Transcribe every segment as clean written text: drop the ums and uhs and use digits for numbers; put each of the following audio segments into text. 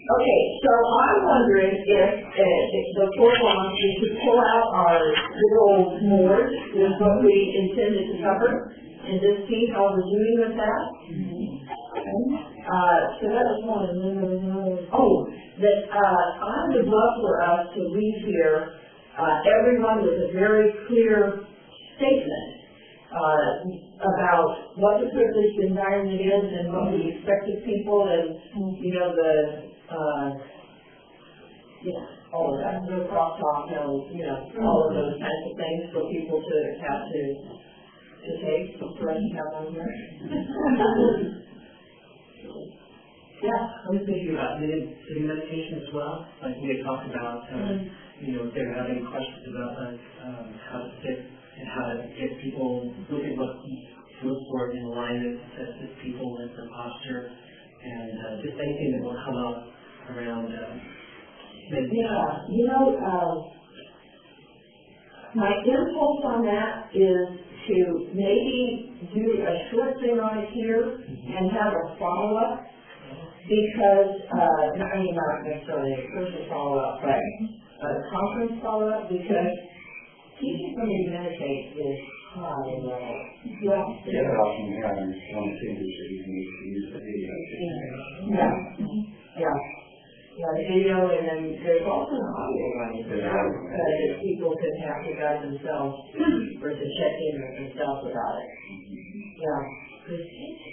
Okay, so I'm wondering if the four months we could pull out our good old board with what we intended to cover and just see how we're doing with that. So that was one, and then there was another. Oh, that I would love for us to leave here everyone with a very clear statement about what the privileged environment is and what we expect of people, and all of that, no crosstalk, all of those kinds of things for people to have to take for us to have on here. Yeah, I was thinking about sitting meditation as well. Like we had talked about, if they were having questions about how to sit and how to get people look at what to look for in alignment to assist people with their posture, and just anything that will come up around meditation. My impulse on that is to maybe do a short thing on it here and have a follow-up, because, not necessarily a person follow-up, but a conference follow-up, because teaching somebody to meditate is high level. Yeah. The other option we have is one of the things that you can use the video. Yeah, the video, and then there's also an audio one that people can have to guide themselves or to check in with themselves about it. Yeah, because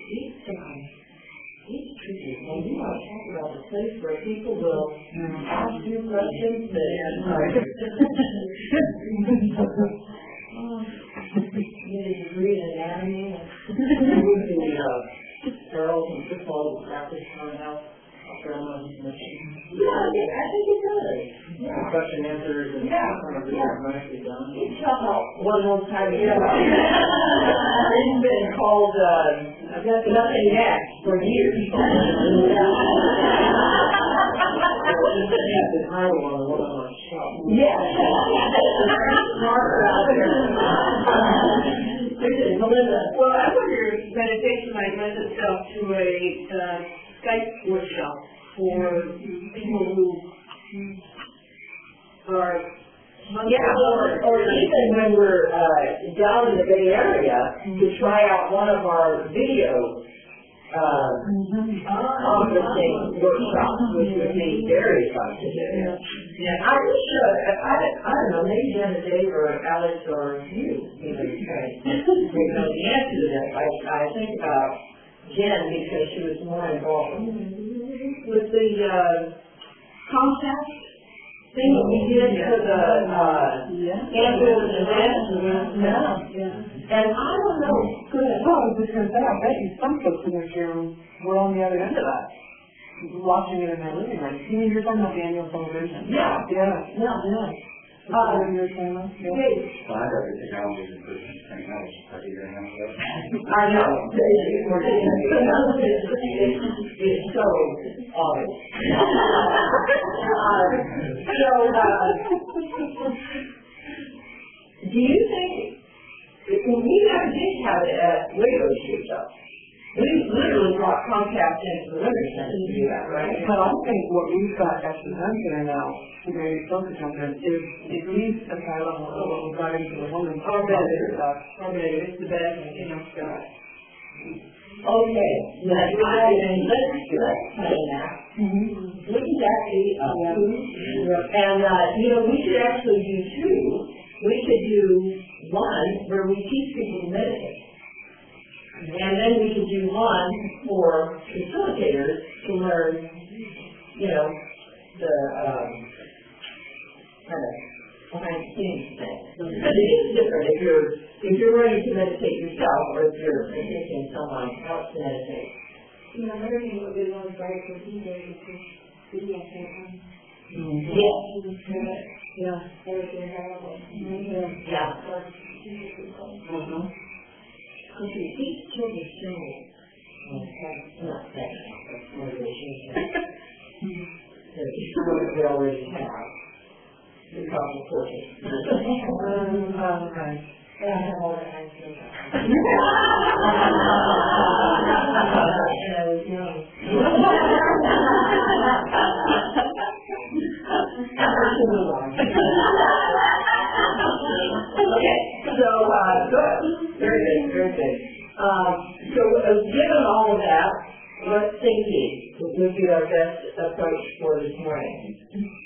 it's tricky. When you want to talk about a place where people will ask you questions that get a degree in anatomy, and girls and football practice coming out. Yeah, I think it does. Yeah. Question answers and nicely done. It's one more time. It's been called nothing next for years. Yes. Melinda. Well, I wonder if meditation might lend itself to a Skype workshop for people who are or even when we're down in the Bay Area to try out one of our video conferencing workshops, which would be very fun to do. Yeah, I wish I don't know, maybe Jen and Dave or Alex or you know the answer to that. I think about Jen because she was more involved with the Comcast thing that we did for the ambulance event. And I don't know. Well, I was just going to say, I bet you some folks in this room were on the other end of that, watching it in their living room. You're talking about the annual celebration. Yeah. You were saying that? Well, I got the technology in person thing. That was just like a year and a half ago. I know. It's so obvious. Do you think, we never did have it at radio shoot though. We literally brought Comcast into the living center to do that, right? But I think what we've got at the Zen Center now, to maybe focus on that, is at least a kind of what we got into the women's it's the best, Scott. Okay, let's play that. Wouldn't that be and we should actually do two. We could do one where we teach people to meditate. And then we could do one for facilitators to learn, the kind of behind the scenes thing. But it is different if you're ready to meditate yourself or if you're assisting someone else to meditate. Everything would be on Friday for video campaign. Yeah. Everything available. Yeah. Because we teach children singing. Not that, that's motivation. We already have. We call it portion. Right. I have all the answers. And I was young. our best approach for this morning.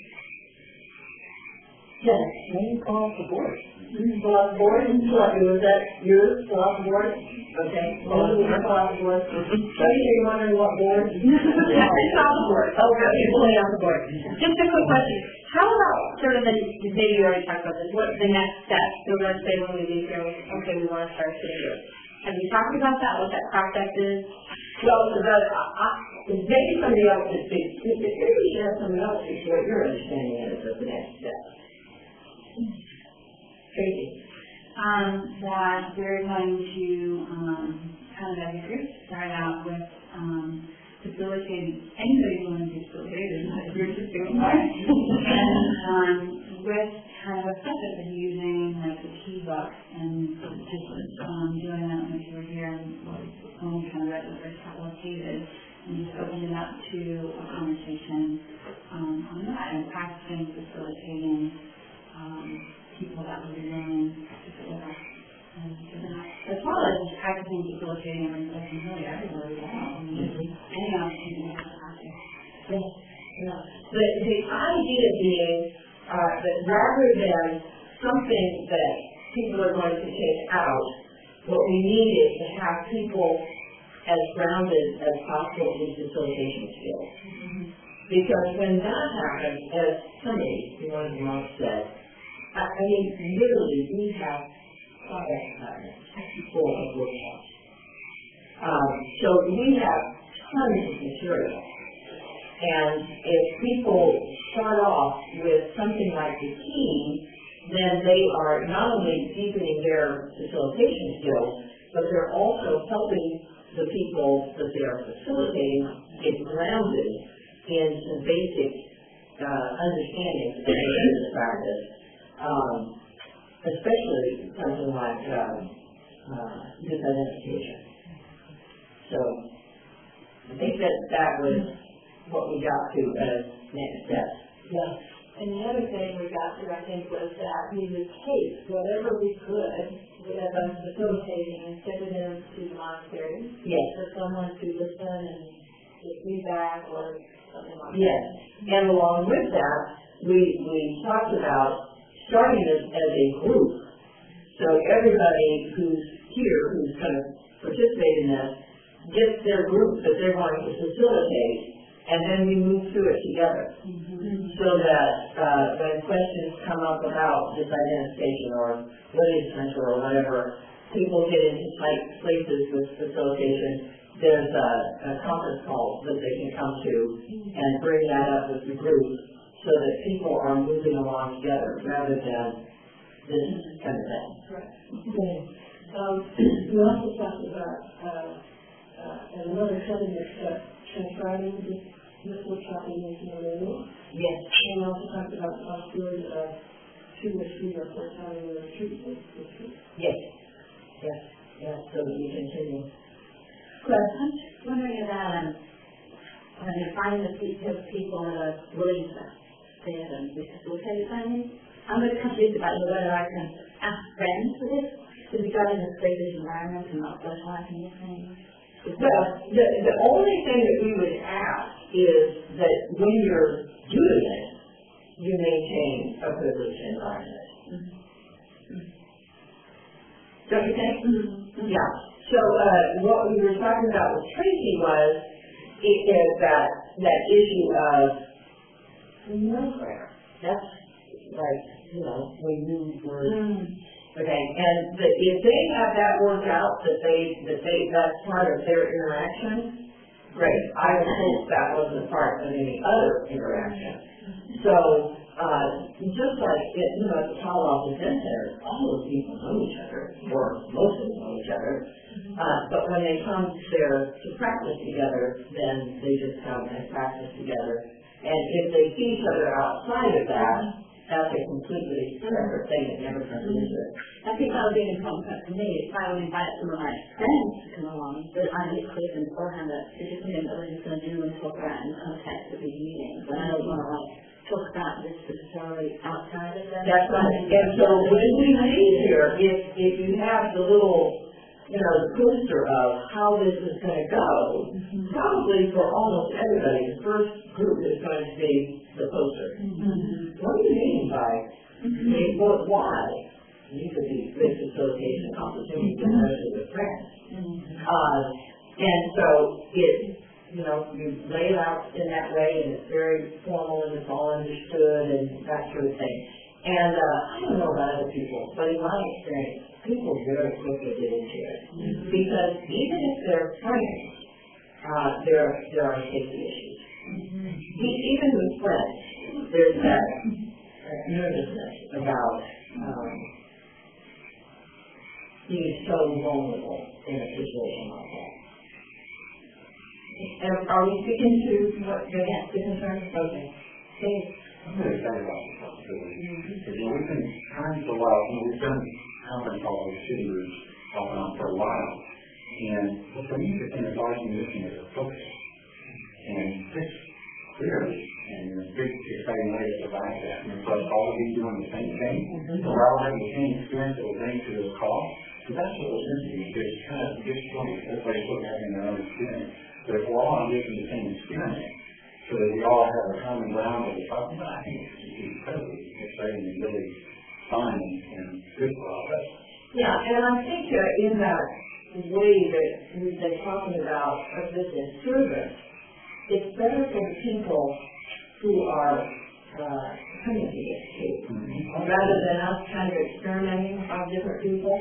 Yes, maybe call off the board. Fill out the board, was that yours, fill out the board? Okay, fill out the board. So you're wondering what board? It's on the board. Okay, fill it on the board. Just a quick question. How about sort of maybe you already talked about this, what's the next step? So let's say when we leave here, okay, we want to start here. Have you talked about that, what that process is? Well, maybe somebody else is speaking. Maybe you have somebody else speak to what your understanding is of the next step. Tracy. That we're going to, kind of as a group, start out with, facilitating, anybody who wants to facilitate, there's not a group that's doing that. And, with kind of a process of using, like, the key book and just, doing that when we were here and only kind of read the first couple of pages and just opening it up to a conversation, on that and practicing facilitating, people that would be willing to sit with us and do that. As well as practicing facilitating everything really everywhere we go. Any opportunity to practice. Yes. Yeah. The idea being that rather than something that people are going to take out, what we need is to have people as grounded as possible in facilitation skills. Mm-hmm. Because when that happens, as somebody, one of the monks said, I mean, literally, we have full of workshops. So we have tons of material. And if people start off with something like the key, then they are not only deepening their facilitation skills, but they're also helping the people that they are facilitating get grounded in some basic understanding of the practice. Especially something like disidentification. So I think that was what we got to as next steps. Yes. And the other thing we got to, I think, was that we would take whatever we could as I'm facilitating and send it into the monastery. Yes. For someone to listen and get feedback or something like that. Yes. And along with that, we talked about starting as a group. So everybody who's here, who's going to participate in this, gets their group that they're going to facilitate, and then we move through it together. Mm-hmm. So that when questions come up about disidentification or what is mentor or whatever, people get into tight places with facilitation, there's a conference call that they can come to and bring that up with the group, so that people are moving along together rather than this kind of thing. Correct. Okay. We also talked about another setting that's transcribing this workshop into the radio. Yes. And we also talked about the possibility of 2 or 3 or 4 times a retreat. Yes. Yes. Yes. So that we continue. Chris, I'm just wondering about when you find the people that are willing to stay and be facilitated by me. I'm a bit confused about whether I can ask friends for this, to be done in a spacious environment and not socializing with things. Well, the only thing that we would ask is that when you're doing it, you maintain a privileged environment. Mm-hmm. Don't you think? Mm-hmm. Yeah. So what we were talking about with Tracy was that issue of no prayer. That's like, when you were okay, and if they have that worked out, that's part of their interaction, great. I would hope that wasn't part of any other interaction. So just like at the Palo Alto Zen Center, all those people know each other, or most of them know each other. But when they come there to practice together, then they just come and practice together. And if they see each other outside of that, that's a completely separate thing that never comes into it. I think that would be an important for me. If I would invite some of my friends to come along, that I get clear beforehand that this is something that we're just going to do and talk about in the context of these meetings. And I don't want to talk about this necessarily outside of them. That's right. And so when we leave here, if you have the little the poster of how this is going to go, probably for almost everybody, the first group is going to be the poster. What do you mean by, why? These are these good facilitation opportunities, especially with friends. And so you lay it out in that way, and it's very formal, and it's all understood, and that sort of thing. And I don't know about other people, but in my experience, people very quickly get into it. Because even if they're friends, there are safety issues. Even with friends, there's that nervousness about being so vulnerable in a situation like that. And are we speaking to what the concerns? Okay. I'm really excited about this possibility. Because, we've been trying for a while, we've done conference calls with city groups off and on for a while. And for me, the thing is always missing is a focus. And this clearly, and in a big, exciting way, to provide that. And for us all to be doing the same thing, so we're all having the same experience that we're bringing to this call. So that's what was missing. There's kind of disjoint. Everybody's looking at their own experience. But if we're all living the same experience, so that we all have a common ground that we're talking about, I think it's incredibly exciting and really fun and good for all of us. Yeah, and I think in that way that we've been talking about of this in service, it's better for the people who are coming to this too, rather than us kind of experimenting on different people.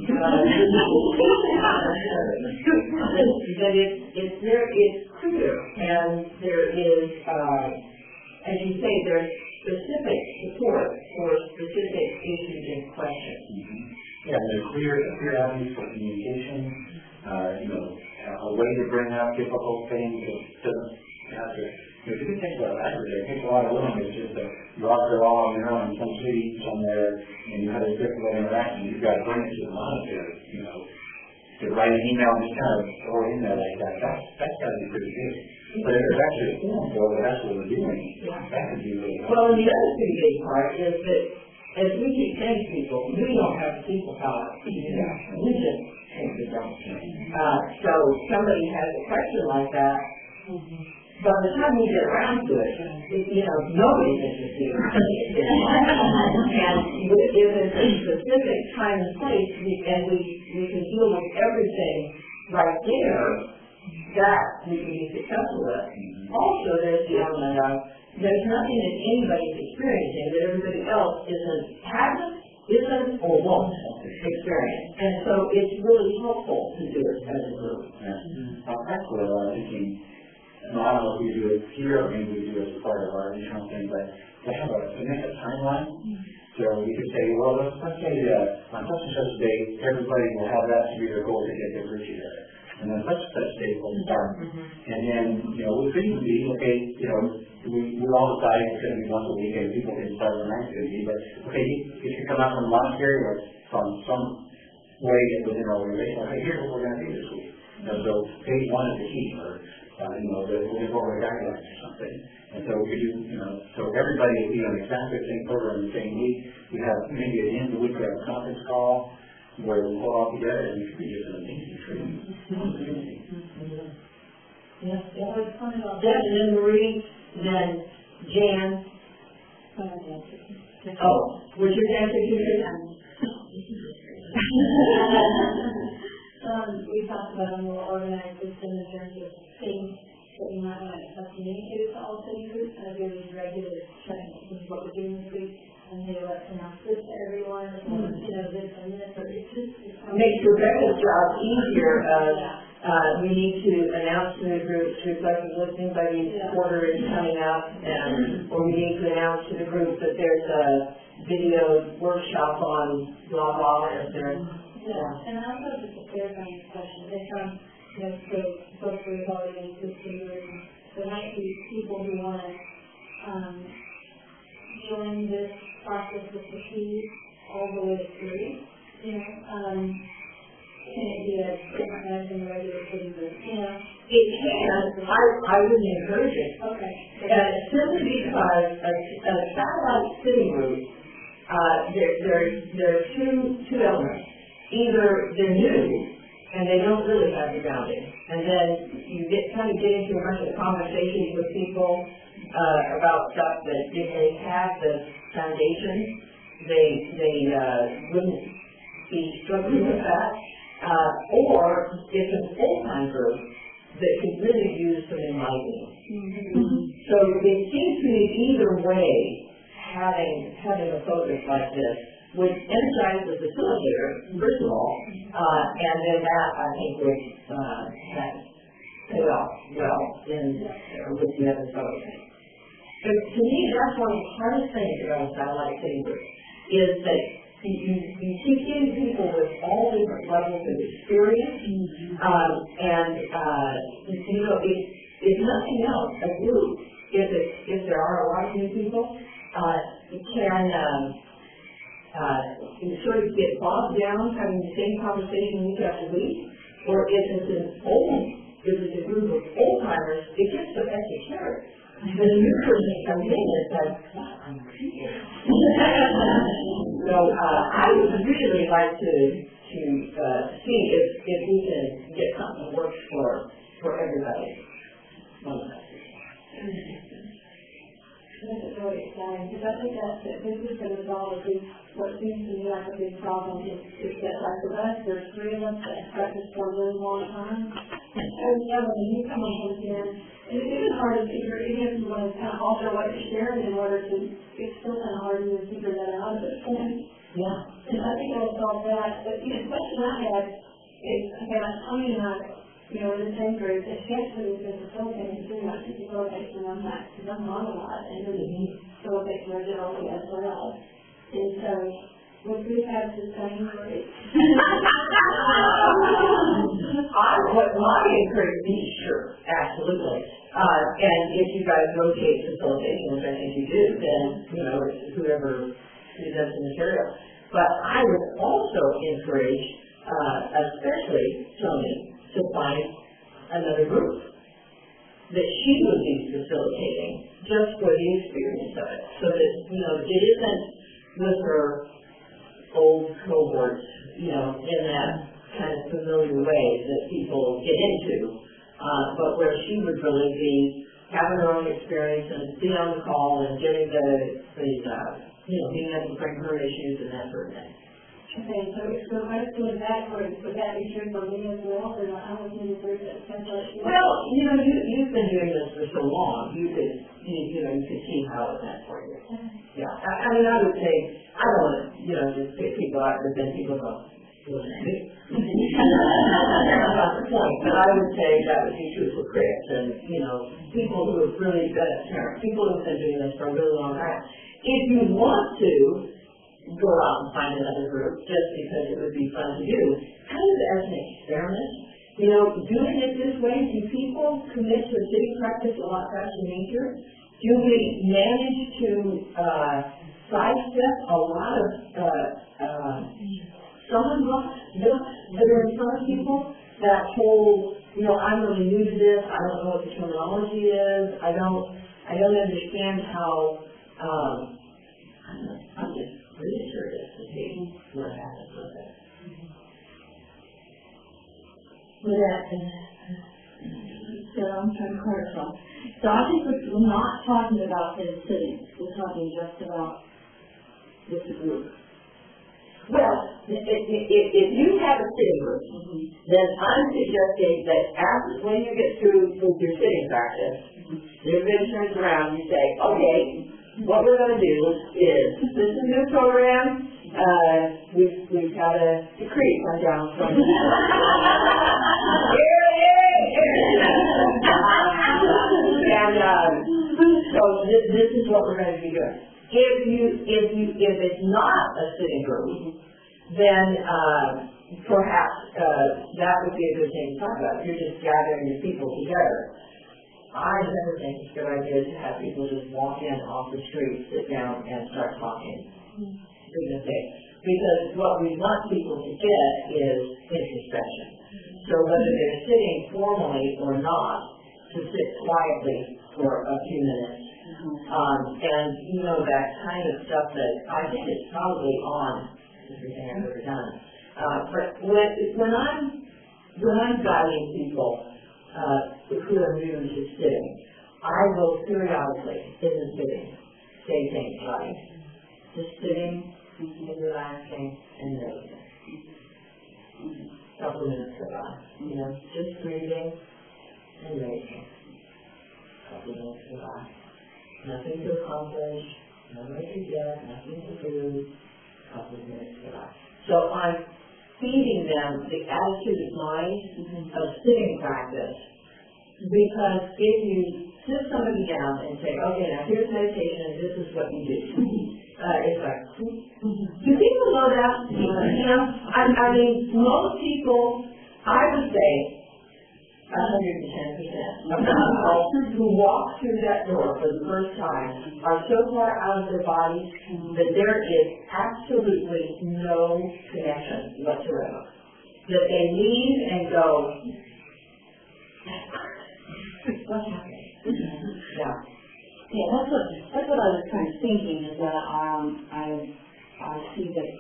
That it's clear, and there is, as you say, there's specific support for specific issues and questions. Yeah, there's clear avenues for communication, a way to bring up difficult things that doesn't have to. If you take a library, it takes a lot of willingness just to you out there all on your own in some city somewhere, and you have a difficult interaction. You've got to bring it to the monitor, to write an email and just kind of throw it in there like that. That's got to be pretty good. But if there's actually a form for it, that's what we're doing. That could be really helpful. Well, and the other pretty big part is that as we keep saying to people, we don't have the people power. We just simply don't. So somebody has a question like that. By the time we get around to it, nobody's interested. And if it's a specific time and place, we can deal with everything right there, that we can be successful with. Also, there's the element of there's nothing that anybody's experiencing that everybody else isn't or won't experience. And so it's really helpful to do it as a group. That's what I was thinking. I don't know if we do it here or maybe we do it as part of our internal thing, but to make a timeline. So we could say, well, let's say on such and such date, everybody will have that to be their goal to get their virtue there. And then such and such date will start. And then, we could even be, okay, we all decide it's going to be once a week and people can start when it's going to be, but okay, it should come out from the monastery or from some way within our organization. Okay, here's what we're going to do this week. So phase one is the key, or the forward guidelines or something. And so we could do, so everybody will be on exactly the same program the same week. We have maybe at the end of the week we have a conference call where we pull all together and it could be just an amazing training. Yes, and then Marie, then Jan. Oh, would you answer to We talked about a more organized system in terms of things that we might want to communicate to all city groups, and there is regular training. This is what we're doing this week, and they let's announce this to everyone, this and this, or it's just... Makes Rebecca's job easier. We need to announce to the groups reflective listening by the quarter is coming up, or we need to announce to the group that there's a video workshop on blah blah. And I also have just a clarifying question. So folks who have already existed, there might be people who want to join this process with the key all the way through. Can it be a different as in the regular city group? It can. I wouldn't encourage it. Okay. Simply because a satellite city group, there are two elements. Either they're new and they don't really have your grounding. And then you kind of get into a bunch of conversations with people about stuff that if they have the foundation, they wouldn't be struggling with that. Or it's a full-time group that could really use some enlightening. So it seems to me either way, having a focus like this would energize the facilitator, first of all, and then that, I think, would pay off well with the other folks. So to me, that's one of the hardest things about a satellite city group, is that you keep getting people with all different levels of experience, and you know, if nothing else, a group, if there are a lot of new people, it can you sort of get bogged down having the same conversation week after week, or if it's a group of old-timers, it gets so esoteric. The new person comes in and says, "What are you here?" So I would really like to see if we can get something that works for everybody. I think it's really exciting, because I think that this is going to resolve what seems to me like a big problem is that, like the rest, there's three of us that have practiced for a really long time. And when you come up with them, it is hard to figure, even if you want to kind of alter what you're sharing in order to, it's still kind of hard to figure that out at this point. Yeah. And I think it'll solve that. But, the question I had is, again, Tony and I, in the same group, the chance for this is facilitating too much to facilitate when I'm not, because I'm not a lot, and then facilitate for generally as well. And so, would we have the same group? I would encourage me, sure, absolutely. And if you guys rotate facilitation, which I think you do, then, it's whoever presents the material. But I would also encourage, especially Tony, to find another group that she would be facilitating just for the experience of it. So that, it isn't with her old cohorts, in that kind of familiar way that people get into, but where she would really be having her own experience and be on the call and giving being able to bring her issues and that sort of thing. Okay, so let's do it backwards. Would that be true for me as well, or I was in the group that essentially? Well, you've been doing this for so long, you could see how it went for you. Yeah, I mean, I would say, I don't want to, just pick people out, but then people go, that's not the point, but I would say that would be true for Chris and, people who have really been parents, people who have been doing this for a really long time. If you want to go out and find another group just because it would be fun to do, kind of as an experiment. Doing it this way, do people commit to a city practice a lot faster and easier? Do we manage to sidestep a lot of someone books that are in front of people? That whole, I'm really new to this, I don't know what the terminology is, I don't understand how, I'm just really curious to see what happens with it. So I'm trying to clarify. So I think we're not talking about in cities. We're talking just about with the group. Well, if you have a sitting group, then I'm suggesting that when you get through with your sitting practice, everybody turns around and you say, okay, what we're going to do is, this is a new program, we've got a decree come down from and so this is what we're going to be doing. If it's not a sitting group, then perhaps that would be a good thing to talk about. You're just gathering the people together. I never think it's a good idea to have people just walk in off the street, sit down, and start talking. Because what we want people to get is introspection. So whether they're sitting formally or not, to sit quietly for a few minutes. And that kind of stuff that I think is probably on everything I've ever done. But when I'm when I'm guiding people who are new to sitting, I will periodically, in the sitting, say things like, just sitting and relaxing and noticing. Couple minutes go by, just breathing and noticing. Couple minutes go by. Nothing to accomplish, nothing to get, nothing to do. Couple minutes go by. So I'm feeding them the attitude of mind of sitting practice, because if you sit somebody down and say, okay, now here's meditation and this is what you do, it's like, do people know that? I mean, most people, I would say, 110% of people who walk through that door for the first time are so far out of their bodies that there is absolutely no connection whatsoever. That they leave and go, what's happening? Yeah. Yeah, that's what I was kind of thinking, is that I see that,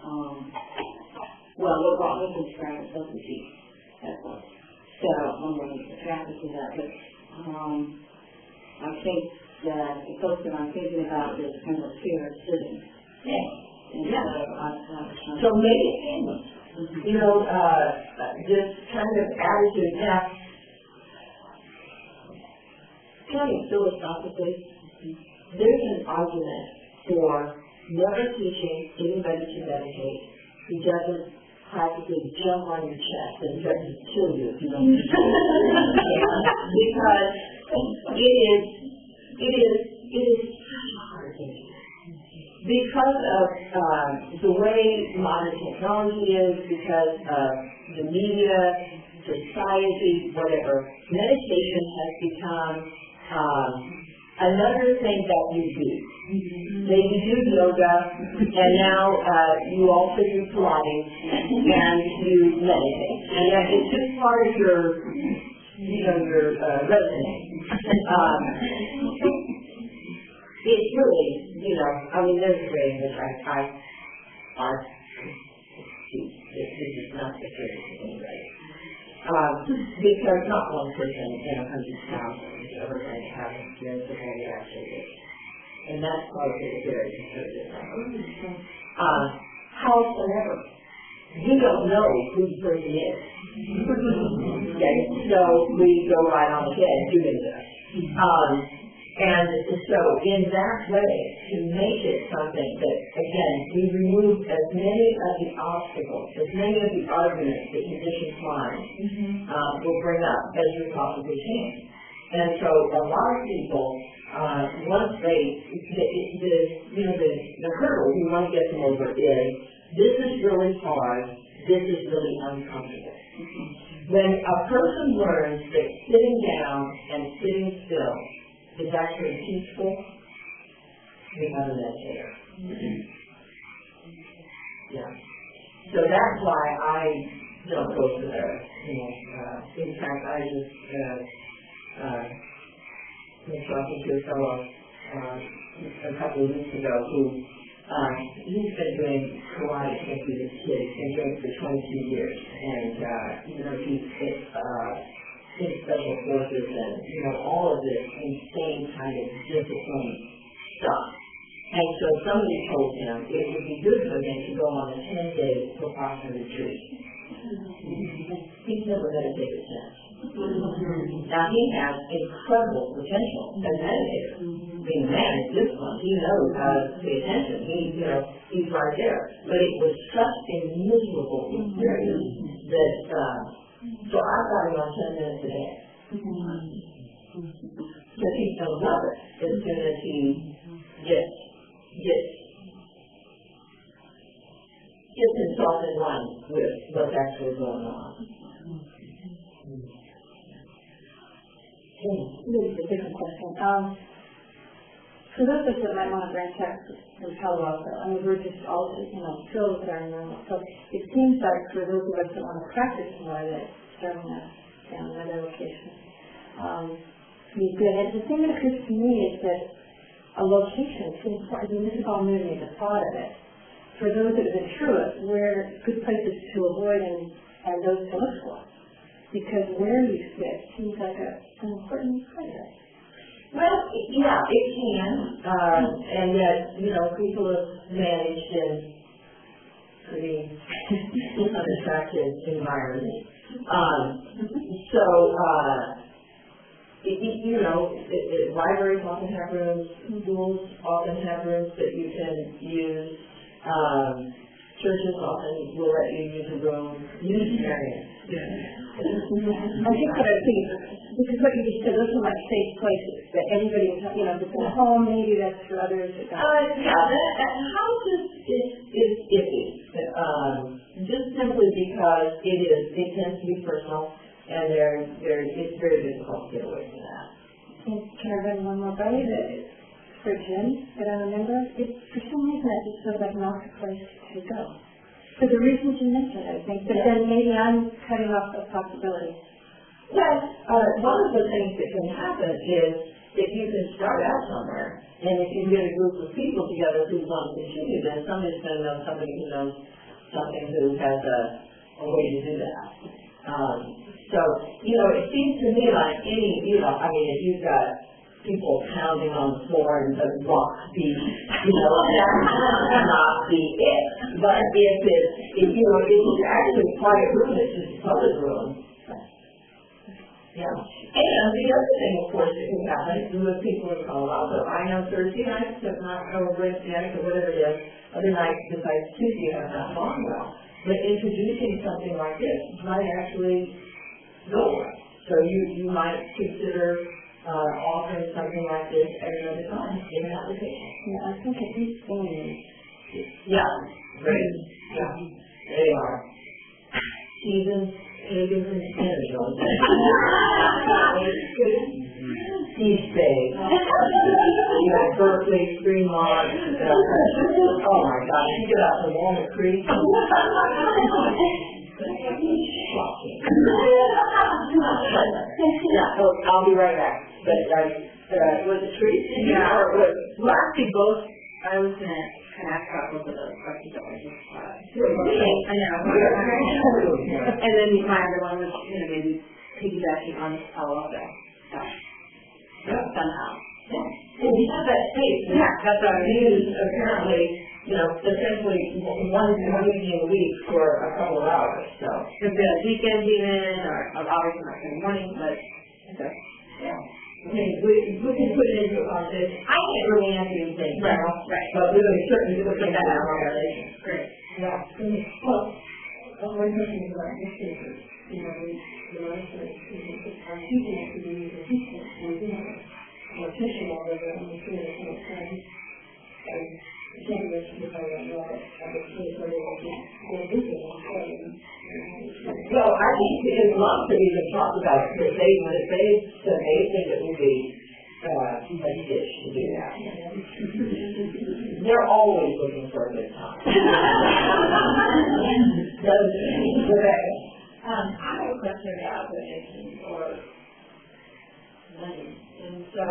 well, what brought me to experience was the teeth. That's what. So I'm really attracted to that, but I think that the folks that I'm thinking about is kind of a fear of sitting. Yeah. And so maybe it's painless. This kind of attitude. Now, kind of philosophically, there's an argument for never teaching anybody to meditate who doesn't practically jump on your chest and try to kill you if you don't. Because it is such a hard thing. Because of the way modern technology is, because of the media, society, whatever, meditation has become another thing that you do. Maybe you do yoga, and now you also do Pilates, and you meditate. And it's just part of your resume. It's really, there's a way in which this is not the case anyway. Because not one person in 100,000 is ever going to have experience of what it actually is. And that's probably a very conservative number. Howsoever, you don't know who the person is. Okay, so we go right on ahead doing this. And so in that way, to make it something that, again, we remove as many of the obstacles, as many of the arguments that conditioned mind will bring up as we possibly can. And so a lot of people, once the hurdle we want to get them over is, this is really hard, this is really uncomfortable. When a person learns that sitting down and sitting still is actually peaceful, we have a meditator. Yeah. So that's why I don't go to there. In fact, I just was talking to a fellow a couple of weeks ago who he's been doing Pilates since he was a kid. He's been doing it for 22 years, and he's in special forces and all of this insane kind of discipline stuff. And so somebody told him it would be good for him to go on a 10-day Vipassana retreat. He's never meditated since. Now he has incredible potential as a meditator. Being a man is disciplined. He knows how to pay attention. He's right there. But it was such a miserable experience that so I got him on 10 minutes a day. Because he's going to love it as soon as he gets himself in line with what's actually going on. This is a different question. For those of us that might want to branch out from Palo Alto, we're just all, filled with our normal. So it seems like for those of us that want to practice more, that starting down another location be good. And the thing that occurs to me is that a location is important. This is all new to me, the thought of it. For those that have been through it, where good places to avoid and those to look for. because where you sit seems like an important factor. Well, yeah, it can, and yet, people have managed in pretty unattractive environments. Libraries often have rooms, schools often have rooms that you can use. Churches often will let you use a room. Unitarian. I think what I think, because what you just said, those are like safe places that anybody, if it's at home, maybe that's for others. That house is iffy. Just simply because it tends to be personal, and it's very difficult to get away from that. Can I run one more by you? For Jim, that I remember, for some reason that just feels like not the place to go. For the reasons you mentioned, I think, but then maybe I'm cutting off a possibility. Well, one of the things that can happen is if you can start out somewhere, and if you get a group of people together who want to continue, then somebody's going to know somebody who knows something who has a way to do that. It seems to me like if you've got people pounding on the floor and the rock beat, that's not the it. But if it's actually a quiet room, it's just a public room. Yeah. And the other thing, of course, that can happen with people in Colorado, I know Thursday nights, but not Wednesday night or whatever it is, other nights besides Tuesday have not gone well. But introducing something like this might actually go well. So you might consider offering something like this at another time in an application. Yeah, I think at least things. Yeah, great. Yeah, they are. Seasons, pagans, and spirituals. East Bay. You got Berkeley, Fremont. Oh my God, you get out to Walnut Creek. Shocking. I'll be right back. But was it true? Yeah. Well, actually, both. I was going to kind of ask about both of those questions that I just I know. And then my other one was, maybe piggybacking on all of that stuff. Somehow. Yeah. And you have that space. Yeah, that's what I use apparently, essentially one meeting a week for a couple of hours. So could be a weekend even, or obviously not in the morning, but okay. Yeah. I mean, we can put it into a conversation. I can't really answer anything, Right. But we're going to certainly look at that in our conversation. Great. Yeah. Well, one question about this is, the monastery are teaching us to be a teacher, and mortician already on the field of some time. And the same as if I don't know, I would say very well, they're busy and Well, I think in lots of even talked about it, because they said they think it would be a dish to do that. They're always looking for a good time. I have a question about donations or money. And so,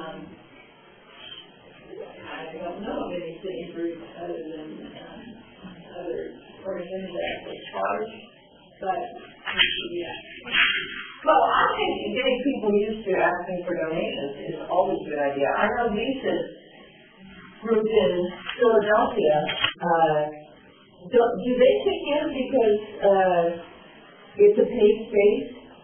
I don't know of any city groups other than other organizations that actually charge, but yeah. Well, I think getting people used to asking for donations is always a good idea. I know Lisa's group in Philadelphia, do they kick in because it's a paid space?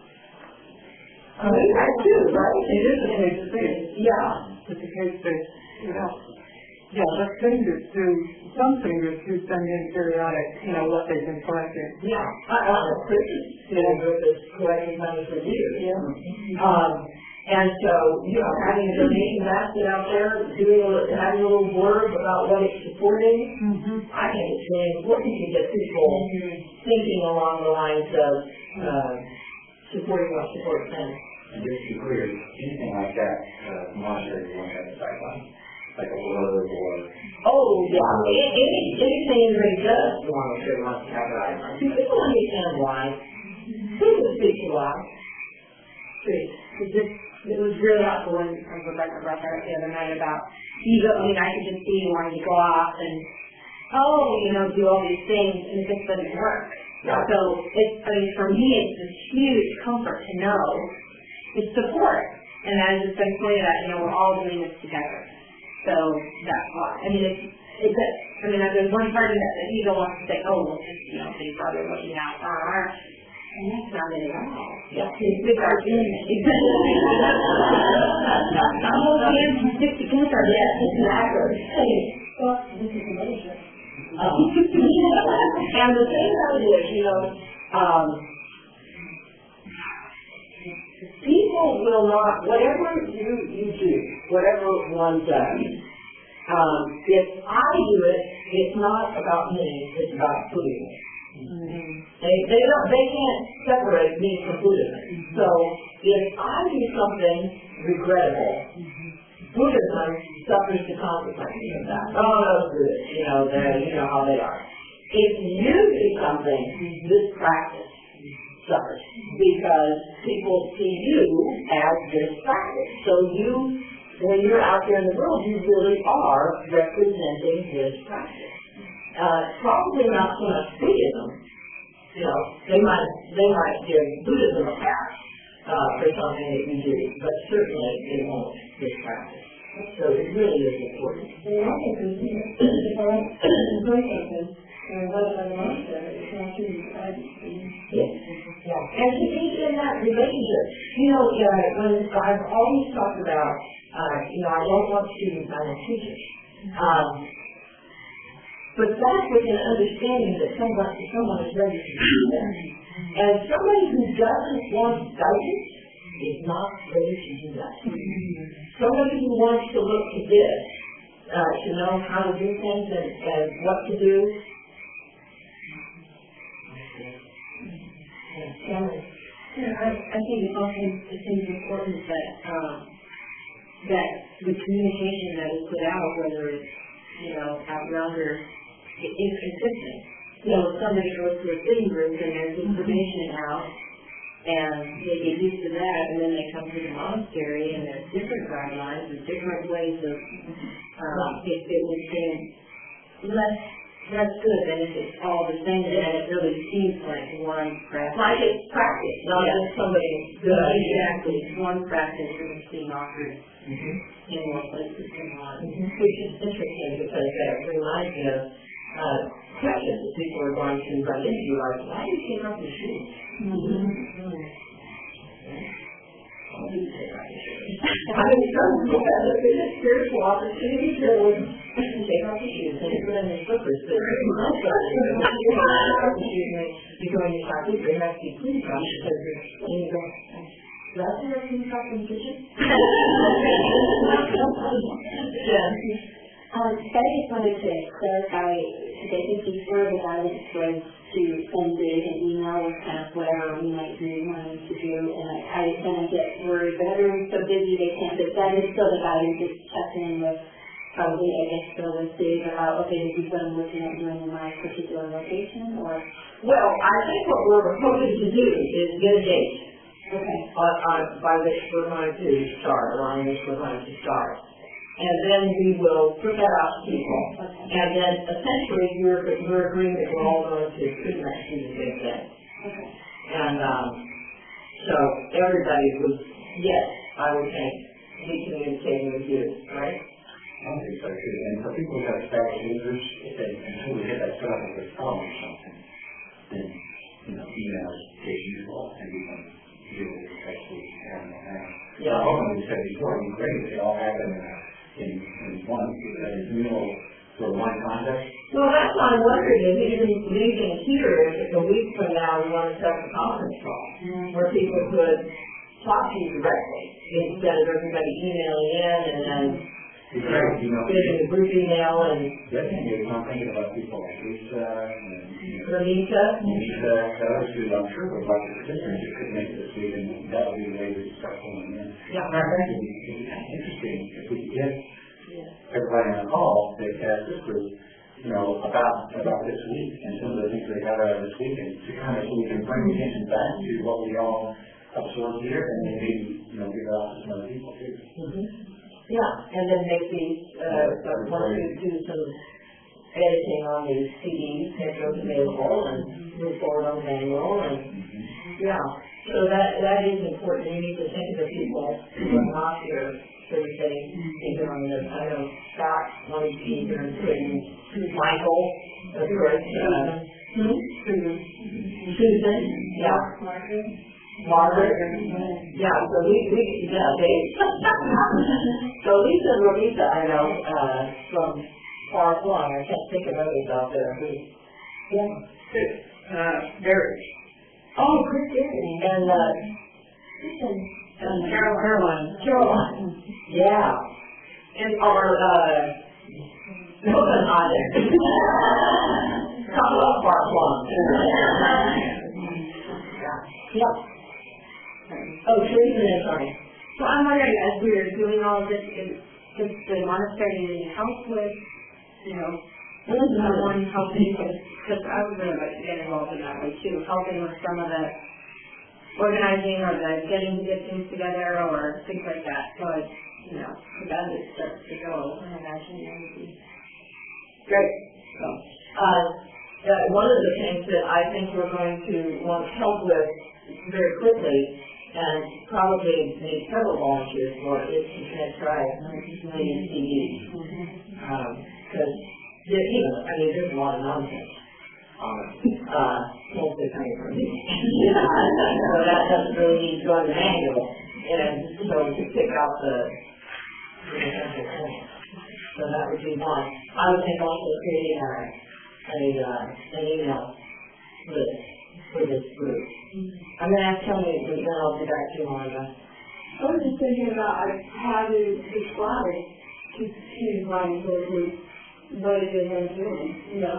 I mean, I do, right? It is a paid space. Yeah. It's a paid space, Yeah, but some singers do send in periodic, what they've been collecting. Yeah. I know Christian group is collecting money for years. Yeah. And so, having a donation basket out there, having a little blurb about what it's supporting, I think it's really important to get people thinking along the lines of supporting what supports them. And just to be clear, anything like that, monastery won't have a sideline, like a blurb or... Oh, yeah. Anything anybody does, the monastery wants to have an item. People understand why. People speak to why. It was really helpful when Rebecca brought that up the other night about ego. I mean, I could just see you wanting to go off and, do all these things, and it just doesn't work. So for me, it's a huge comfort to know it's support. And as it's been pointed out, we're all doing this together. So that's why. There's one part of that you don't want to say, oh, well, just, Big Brother looking out for our, and that's not it at all. Yeah, it's our image. All hands can stick together. Yes, exactly. Well, this is amazing. And the thing about it is, people will not, whatever you do, whatever one does, if I do it, it's not about me, it's about Buddhism. They can't separate me from Buddhism. So if I do something regrettable, Buddhism suffers the consequences of that. Oh, that's good. You know how they are. If you do something, this practice suffers because people see you as this practice. So when you're out there in the world, you really are representing this practice. Probably not so much Buddhism. They might give Buddhism a pass for something that you do, but certainly they won't this practice. So it really is important. And I think we see it. If I went to something, and I wasn't in the monastery, it's not too bad. Yes. Yeah. And to be in that relationship, when I've always talked about, I don't want students, I want teachers. But that's with an understanding that someone is ready to do that. And somebody who doesn't want guidance is not ready to do that. Somebody who wants to look to this, to know how to do things and what to do. I think it's also important that the communication that is put out, whether it's out yonder, is consistent. If somebody goes to a sitting group and there's information out, and they get used to that, and then they come to the monastery, and there's different guidelines and different ways of, it would seem less good than if it's all the same, and it really seems like one practice. Like it's practice, not just somebody good. Exactly. One practice that is being offered in more places than one. Which is interesting because that reminds me of questions that people are going to run into, like, why do you take off your shoes? Why do you take off your shoes? Some people have a spiritual opportunity to take off your shoes and put on your slippers. But most of them, when you take off your shoes and you go in your pocket, they have to be clean from because then you go, that's where you come from the kitchen? Yeah. I just wanted to clarify, because I think before the guidance was to send Dave an email with kind of whatever we might be wanting to do, and I kind of get worried, but everyone's so busy they can't, but that is still the guidance, just check in with, probably, I guess, still with Dave about, okay, this is what I'm looking at doing in my particular location, or? Well, I think what we're hoping to do is get a date. Okay. By which we're going to start, or on which we're going to start. And then we will put that out to people. Okay. And then essentially we're agreeing that we're all going to pretty much do the same thing. Okay. And so everybody would, yes, I would think, be communicating with you, right? I think so too. And for people who have established users, until we get that set up with a phone or something, then email is useful and we can deal with it actually having it now. Yeah. Hopefully, we said before, it'd be great if they all happen in one, for one context. Well, that's what I'm wondering, is even leaving here, if a week from now we want to set up a conference call, where people could talk to you directly, instead of everybody emailing in and then getting a group email and Definitely, I'm thinking about people like Lisa and Renita. Others who I'm sure would like to participate, just couldn't make it this week, and that would be the way we start pulling in. Yeah. I think it'd be kind of interesting if we could get everybody on a call that has this group, about this week and some of the things they got out of this weekend, to kind of so we can bring attention back to what we all absorbed here, and then maybe give it out to some other people too. Yeah, and then maybe want to do some editing on these CDs, make those available, and move forward on manual, and, yeah. So that is important. You need to think of the people who are not here Thursday, either on the, I know Scott wanted to be here, and Michael, of course, Susan, yeah. Margaret, yeah, so so Lisa and Louisa, I know, from far flung, I can't think of others out there who, Barry. Oh, Chris Barry. And Caroline. Yeah. And our, Copenhagen. Talk about far flung. Yep. Oh, Teresa and Tony. So I'm wondering, as we're doing all of this, does the monastery need help with, someone helping with, because I would really like to get involved in that way too, helping with some of the organizing or the getting to get things together or things like that. So it's, as it starts to go, I imagine that would be great. So, one of the things that I think we're going to want help with very quickly, and probably need several volunteers for, is to try 1 million CDs. Because, there's a lot of nonsense on it. Mostly coming from me. So that doesn't really need to go in the manual. And so to pick out the essential points. So that would be one. I would think also creating an email list for this group. I'm going to ask Tony, but then I'll be back to you, Monica. I was just thinking about how to describe to writing for a group what it is I'm doing,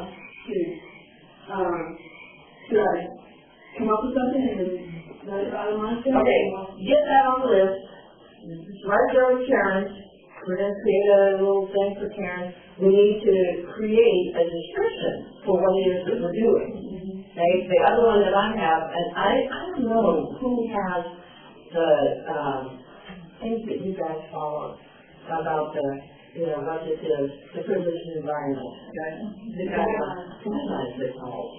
should I come up with something and let it out of my head? Okay, get that on the list. Right there with Karen. We're going to create a little thing for Karen. We need to create a description for what it is that we're doing. Okay? The other one that I have, and I don't know who has the things that you guys follow about the, what this is, the privileged environment. Okay? Sometimes it's all.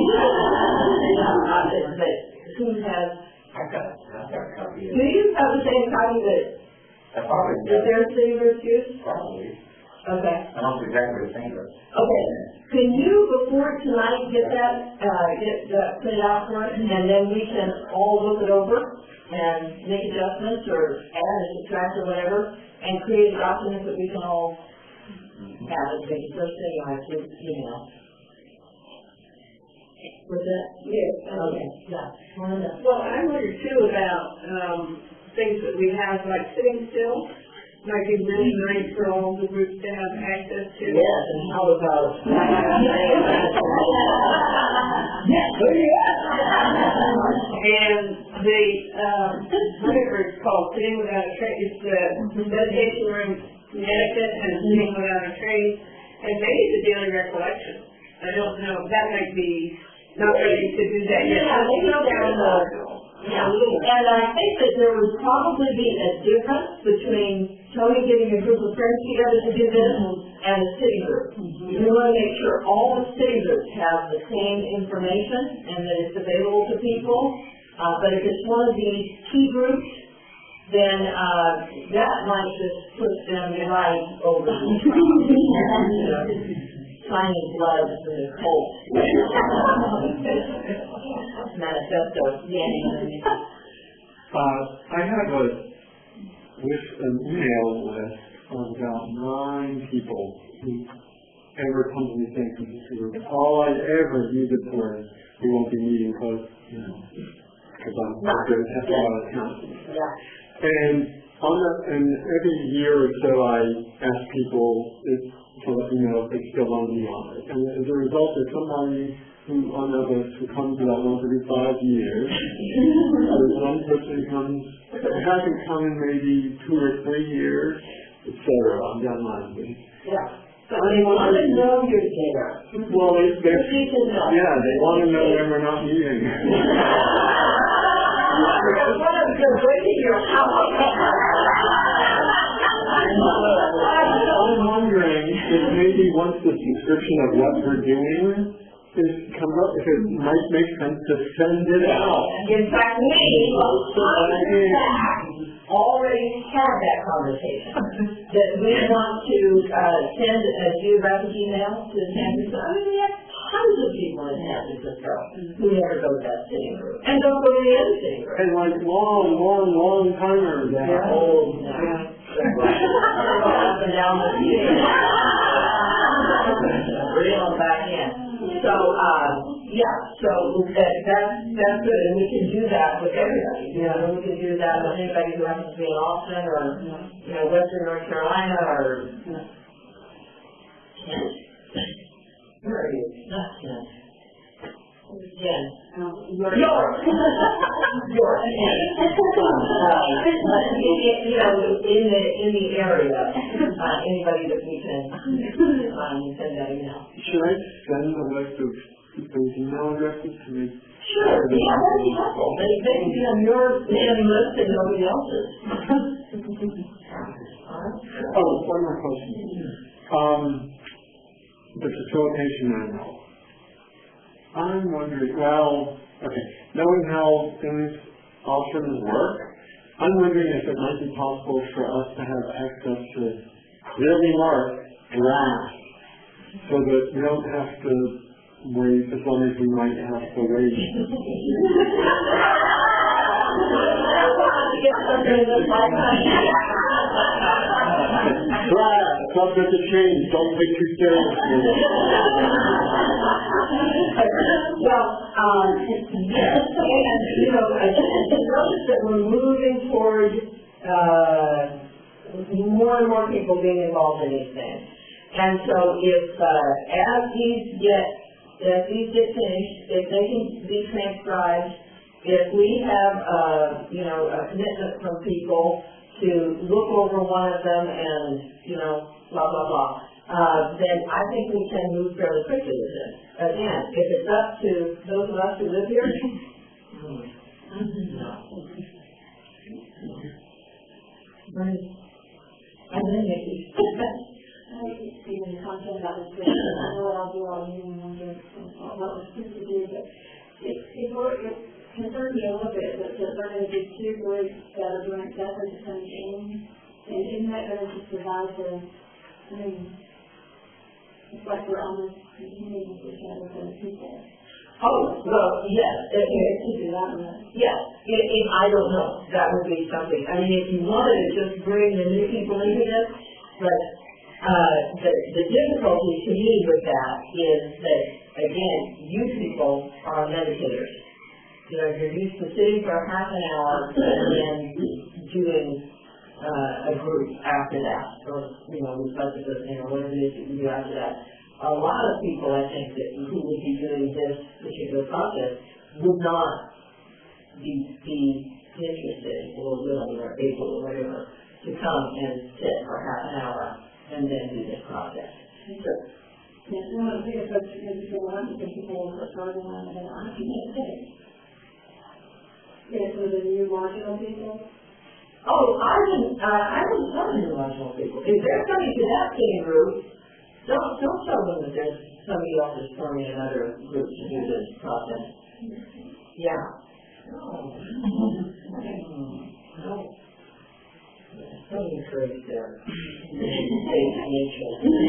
Who has? I've got a copy. Do you have the same copy that their city groups use? Probably. Okay. I don't know exactly the same, but. Okay. Can you, before tonight, get that printed out for us, and then we can all look it over and make adjustments or add or subtract or whatever, and create a document that we can all have as the first thing on our email. Was that? Yes. Okay. Yeah. Well, I wonder too about things that we have like sitting still. Might be really nice for all the groups to have access to. Yes, and how about and the whatever it's called, sitting without a trace, it's the meditation room etiquette and sitting without a trace, and maybe the daily recollection. I don't know. That might be not ready to do that yet. Yeah, maybe down the. Yeah, and I think that there would probably be a difference between Tony getting a group of friends together to do this and a city group. We want to make sure all the city groups have the same information and that it's available to people. But if it's one of these key groups, then that might just put them right over finding blood in the cold. Manifesto. I have an email list of about 9 people who ever come to me saying, all I ever use it for is we won't be meeting because I'm not going to have a lot of counseling. And every year or so I ask people to let me know if they still want to be on it. And as a result, there's somebody who comes about once every 5 years. There's one person who hasn't come in maybe 2 or 3 years, etc. I'm down the line. Yeah. So they want to know you're there. Well, they want to know when we're not meeting. I'm wondering if maybe once the description of what we're doing comes up, if it might make sense to send it out. In fact, already had that conversation, that we want to send a geographic email to San Francisco. I mean, we have tons of people in San Francisco who never go to that sitting room, and don't go to the other sitting room. And like long timers. Yeah. Old now. Up and down the street. Bring them back in. So, so that's good, and we can do that with everybody. You know, we can do that with anybody who happens to be in Austin or, you know, Western North Carolina or Kent. Where are you? Not Kent. Jen. York. York. You know, in the area, anybody that we can send that email. Should I send a list of those email addresses to me? Sure, yeah, that'd be helpful. They can be on your mailing list and nobody else's. Oh, one more question. The facilitation manual. I'm wondering, knowing how things often work, I'm wondering if it might be possible for us to have access to clearly marked drafts so that we don't have to wait as long as we might have to wait. Draft, subject to change, don't take too seriously. Well, yes, and, you know, I notice that we're moving toward more and more people being involved in these things. And so if, as these get finished, if they can be transcribed, if we have, a commitment from people to look over one of them and, blah, blah, blah, then I think we can move fairly quickly with this. Again, if it's up to those of us who live here, no. I'm going to make these. I keep seeing content about this thing. I know what I'll do all evening and wonder what we're supposed to do, but it concerns me a little bit that they're going to be two groups that are doing exactly the same thing. And isn't that going to just provide it's like we're almost competing with each other for the people. Oh, well, yes. Yes. I don't know. That would be something. I mean, if you wanted to just bring the new people into this, but the difficulty to me with that is that, again, you people are meditators. You know, you're used to sitting for half an hour and then doing a group after that, or, whatever it is that you do after that. A lot of people, I think, who would be doing this particular process would not be interested or willing or able or whatever to come and sit for half an hour and then do this process. So, yes, one of the biggest questions is people are starting on and I can't say. Yes, for the new marginal people. Oh, I wouldn't tell the new marginal people. If they're coming to that same group, don't tell them that there's somebody else is forming another group to do this process. Yeah. No. Don't encourage their faith nature.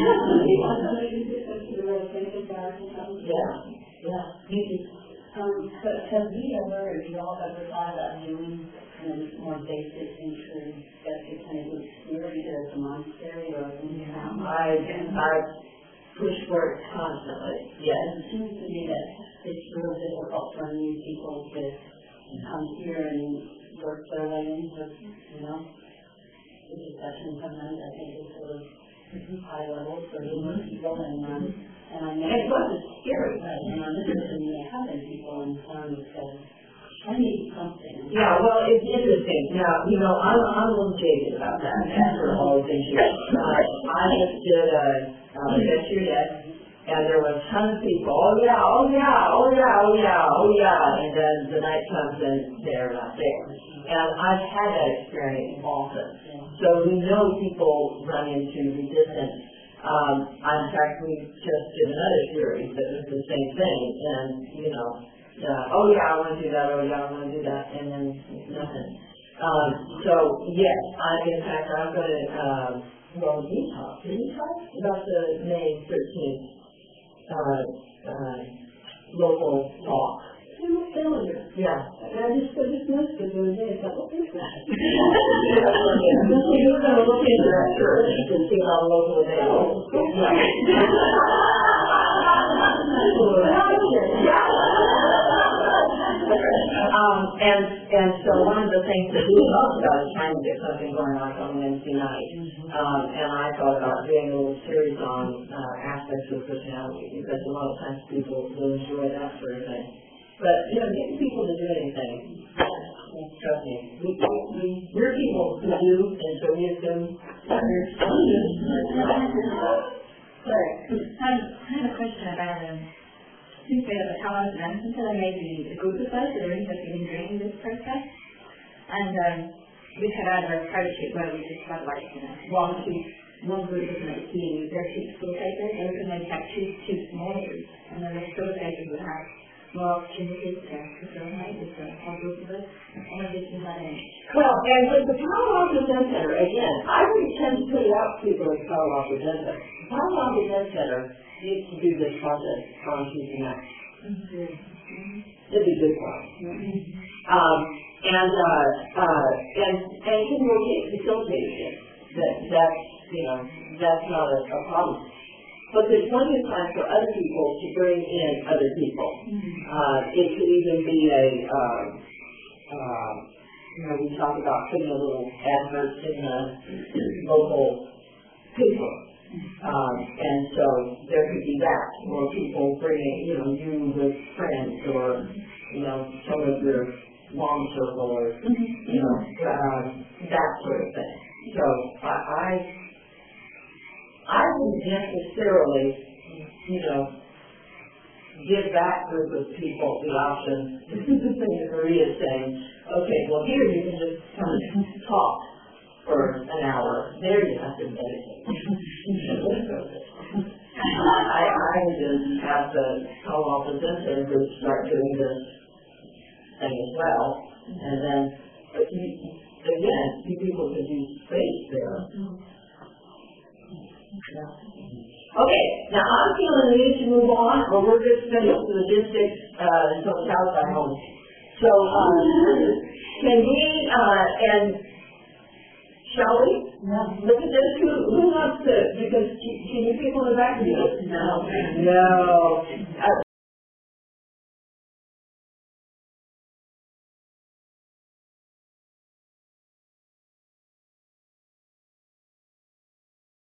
Yeah. But have we ever, if you all ever thought about doing kind of more basic entry that could kind of look here either as a monastery or in your house? I push for it constantly, yes. It seems to me that it's real difficult for new people to come here and work their way into, the discussion sometimes I think is sort of high level for more people and I know it's scary. And I'm interested in having people in town who say, I need something. Yeah, well, it's interesting. Now, I'm a little jaded about that after all these years. I just did a lecture and there was a ton of people, oh yeah, and then the night comes and they're not there. And I've had that experience often. So we know people run into resistance. In fact, we just did another series that was the same thing, and, oh yeah, I want to do that, oh yeah, I want to do that, and then nothing. So, yes, in fact, I'm going to, did he talk about the May 13th, local talk? Yeah. I just missed it the other day, I thought, what is that? You're going to look into that church and see how local it is. And so one of the things that we talked about is trying to get something going like on Wednesday night. And I thought about doing a little series on aspects of personality, because a lot of times people will enjoy that sort of thing. But, getting people to do anything, trust me, we're people who do, and so we assume that we're Sorry, I have a question about since we have a college event until I made the group of us that are interested in doing this process. And we had either a private sheet where we just had one group is like key, their sheet facilitators, and we could maybe have two small groups, and then the facilitators would have more opportunities to facilitate with the whole group of us. And we just let it. Well, and with the Palo Alto Zen Center, again, I would tend to put it out to people at Palo Alto Zen Center. The Palo Alto Zen Center needs to do this project on Tuesday night. It'd be good for us. And can rotate facilitators. That's not a problem. But there's plenty of time for other people to bring in other people. It could even be we talk about putting a little advert in the local paper. And so there could be that, where people bringing, you with friends, or, some of your long circle, or, that sort of thing. So I wouldn't necessarily, give that group of people the option. This is the thing that Maria is saying. Okay, well here you can just kind of talk for an hour. There you have to meditate. I would just have the Palo Alto Zen Center group start doing this thing as well, and then again, you people could use space there. Okay, now I'm feeling we need to move on, or we're just finished the logistics until the cows are home. So, can we, and shall we? Look at this, who wants to, because can you people in the back do this? No.